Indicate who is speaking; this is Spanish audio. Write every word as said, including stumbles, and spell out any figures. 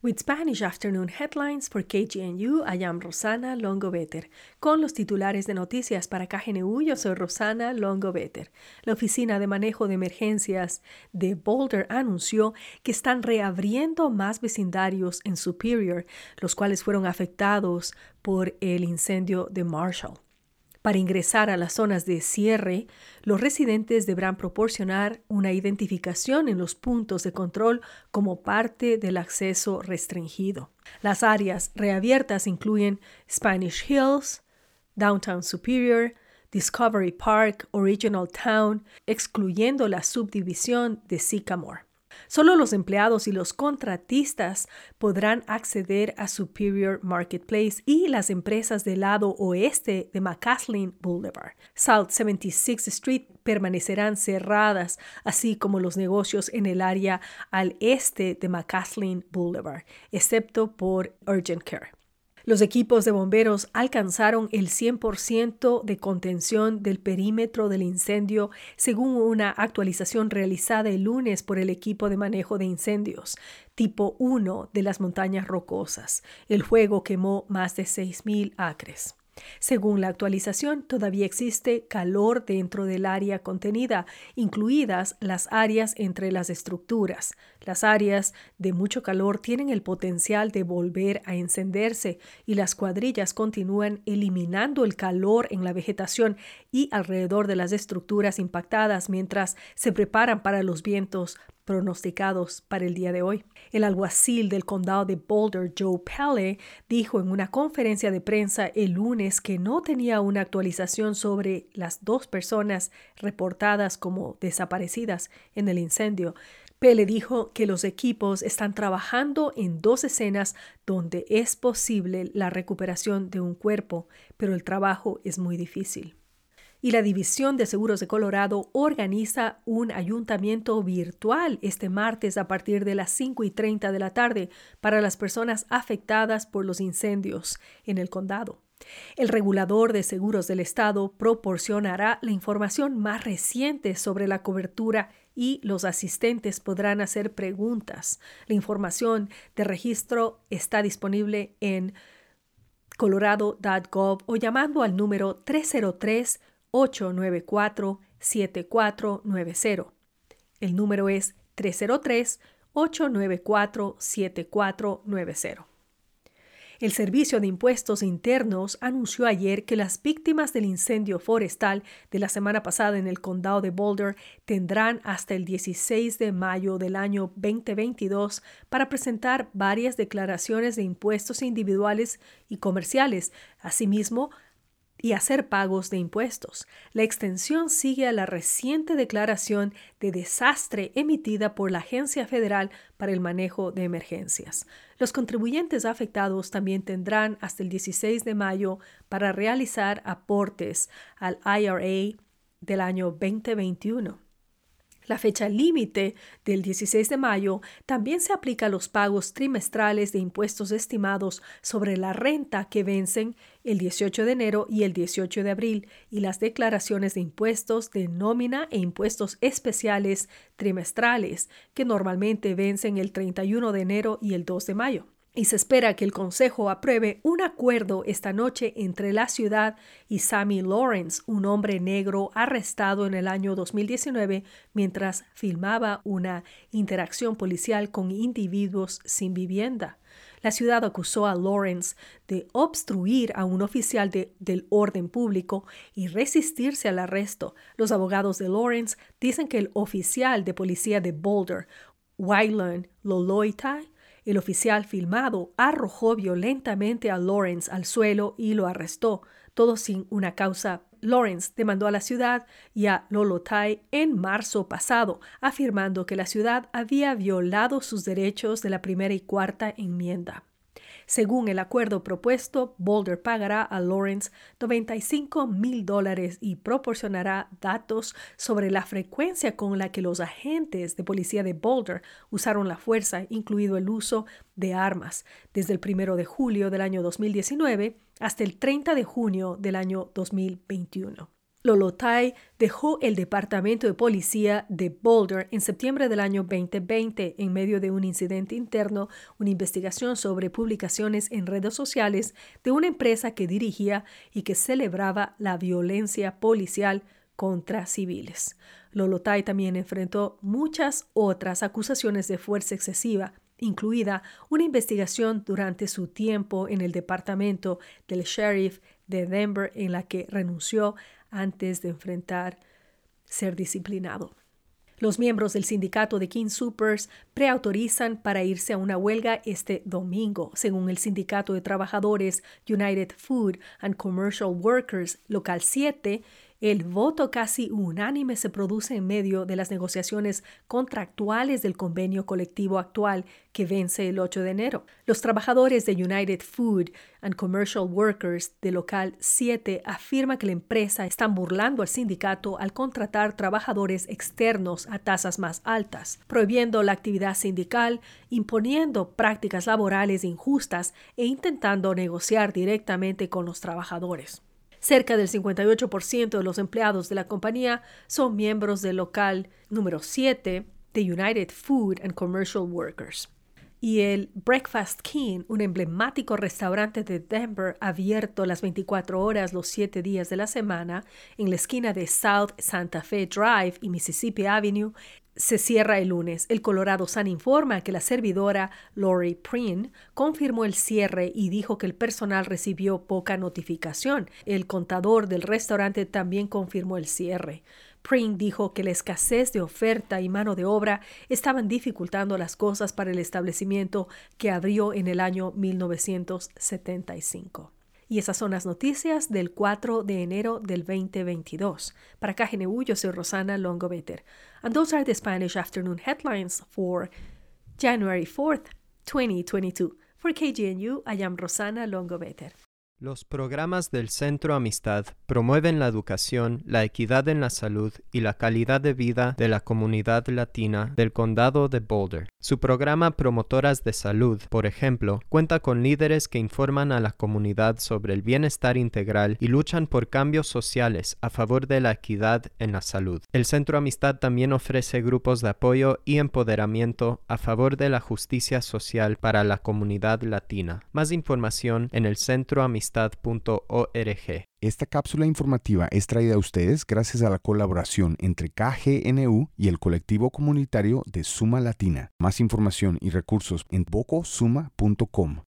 Speaker 1: With Spanish Afternoon Headlines for K G N U, I am Rosana Longoveter. Con los titulares de noticias para K G N U, yo soy Rosana Longoveter. La Oficina de Manejo de Emergencias de Boulder anunció que están reabriendo más vecindarios en Superior, los cuales fueron afectados por el incendio de Marshall. Para ingresar a las zonas de cierre, los residentes deberán proporcionar una identificación en los puntos de control como parte del acceso restringido. Las áreas reabiertas incluyen Spanish Hills, Downtown Superior, Discovery Park, Original Town, excluyendo la subdivisión de Sycamore. Solo los empleados y los contratistas podrán acceder a Superior Marketplace y las empresas del lado oeste de McCaslin Boulevard. South setenta y sexta Street permanecerán cerradas, así como los negocios en el área al este de McCaslin Boulevard, excepto por Urgent Care. Los equipos de bomberos alcanzaron el cien por ciento de contención del perímetro del incendio, según una actualización realizada el lunes por el equipo de manejo de incendios, tipo uno de las Montañas Rocosas. El fuego quemó más de seis mil acres. Según la actualización, todavía existe calor dentro del área contenida, incluidas las áreas entre las estructuras. Las áreas de mucho calor tienen el potencial de volver a encenderse y las cuadrillas continúan eliminando el calor en la vegetación y alrededor de las estructuras impactadas mientras se preparan para los vientos pronosticados para el día de hoy. El alguacil del condado de Boulder, Joe Pelle, dijo en una conferencia de prensa el lunes que no tenía una actualización sobre las dos personas reportadas como desaparecidas en el incendio. Pelle dijo que los equipos están trabajando en dos escenas donde es posible la recuperación de un cuerpo, pero el trabajo es muy difícil. Y la División de Seguros de Colorado organiza un ayuntamiento virtual este martes a partir de las cinco y treinta de la tarde para las personas afectadas por los incendios en el condado. El regulador de seguros del estado proporcionará la información más reciente sobre la cobertura y los asistentes podrán hacer preguntas. La información de registro está disponible en colorado punto gov o llamando al número tres cero tres, ocho nueve cuatro, siete cuatro nueve cero. El número es tres cero tres, ocho nueve cuatro, siete cuatro nueve cero. El Servicio de Impuestos Internos anunció ayer que las víctimas del incendio forestal de la semana pasada en el condado de Boulder tendrán hasta el dieciséis de mayo del año veinte veintidós para presentar varias declaraciones de impuestos individuales y comerciales. Asimismo, y hacer pagos de impuestos. La extensión sigue a la reciente declaración de desastre emitida por la Agencia Federal para el Manejo de Emergencias. Los contribuyentes afectados también tendrán hasta el dieciséis de mayo para realizar aportes al I R A del año veinte veintiuno. La fecha límite del dieciséis de mayo también se aplica a los pagos trimestrales de impuestos estimados sobre la renta que vencen el dieciocho de enero y el dieciocho de abril y las declaraciones de impuestos de nómina e impuestos especiales trimestrales que normalmente vencen el treinta y uno de enero y el dos de mayo. Y se espera que el Consejo apruebe un acuerdo esta noche entre la ciudad y Sammy Lawrence, un hombre negro arrestado en el año dos mil diecinueve mientras filmaba una interacción policial con individuos sin vivienda. La ciudad acusó a Lawrence de obstruir a un oficial de, del orden público y resistirse al arresto. Los abogados de Lawrence dicen que el oficial de policía de Boulder, Wyland Loloita, el oficial filmado arrojó violentamente a Lawrence al suelo y lo arrestó, todo sin una causa. Lawrence demandó a la ciudad y a Lolotai en marzo pasado, afirmando que la ciudad había violado sus derechos de la primera y cuarta enmienda. Según el acuerdo propuesto, Boulder pagará a Lawrence noventa y cinco mil dólares y proporcionará datos sobre la frecuencia con la que los agentes de policía de Boulder usaron la fuerza, incluido el uso de armas, desde el primero de julio del año dos mil diecinueve hasta el treinta de junio del año dos mil veintiuno. Lolotai dejó el departamento de policía de Boulder en septiembre del año veinte veinte en medio de un incidente interno, una investigación sobre publicaciones en redes sociales de una empresa que dirigía y que celebraba la violencia policial contra civiles. Lolotai también enfrentó muchas otras acusaciones de fuerza excesiva, incluida una investigación durante su tiempo en el departamento del sheriff de Denver en la que renunció antes de enfrentar ser disciplinado. Los miembros del sindicato de King Soopers preautorizan para irse a una huelga este domingo. Según el sindicato de trabajadores United Food and Commercial Workers Local siete, el voto casi unánime se produce en medio de las negociaciones contractuales del convenio colectivo actual que vence el ocho de enero. Los trabajadores de United Food and Commercial Workers de Local siete afirman que la empresa está burlando al sindicato al contratar trabajadores externos a tasas más altas, prohibiendo la actividad sindical, imponiendo prácticas laborales injustas e intentando negociar directamente con los trabajadores. Cerca del cincuenta y ocho por ciento de los empleados de la compañía son miembros del local número siete de United Food and Commercial Workers. Y el Breakfast King, un emblemático restaurante de Denver abierto las veinticuatro horas los siete días de la semana en la esquina de South Santa Fe Drive y Mississippi Avenue, se cierra el lunes. El Colorado Sun informa que la servidora Lori Preen confirmó el cierre y dijo que el personal recibió poca notificación. El contador del restaurante también confirmó el cierre. Preen dijo que la escasez de oferta y mano de obra estaban dificultando las cosas para el establecimiento que abrió en el año mil novecientos setenta y cinco. Y esas son las noticias del cuatro de enero del veinte veintidós. Para K G N U, yo soy Rosana Longo-Better. And those are the Spanish afternoon headlines for January fourth, twenty twenty-two. For K G N U, I am Rosana Longo-Better.
Speaker 2: Los programas del Centro Amistad promueven la educación, la equidad en la salud y la calidad de vida de la comunidad latina del condado de Boulder. Su programa Promotoras de Salud, por ejemplo, cuenta con líderes que informan a la comunidad sobre el bienestar integral y luchan por cambios sociales a favor de la equidad en la salud. El Centro Amistad también ofrece grupos de apoyo y empoderamiento a favor de la justicia social para la comunidad latina. Más información en el centro amistad punto org.
Speaker 3: Esta cápsula informativa es traída a ustedes gracias a la colaboración entre K G N U y el colectivo comunitario de Suma Latina. Más información y recursos en boco suma punto com.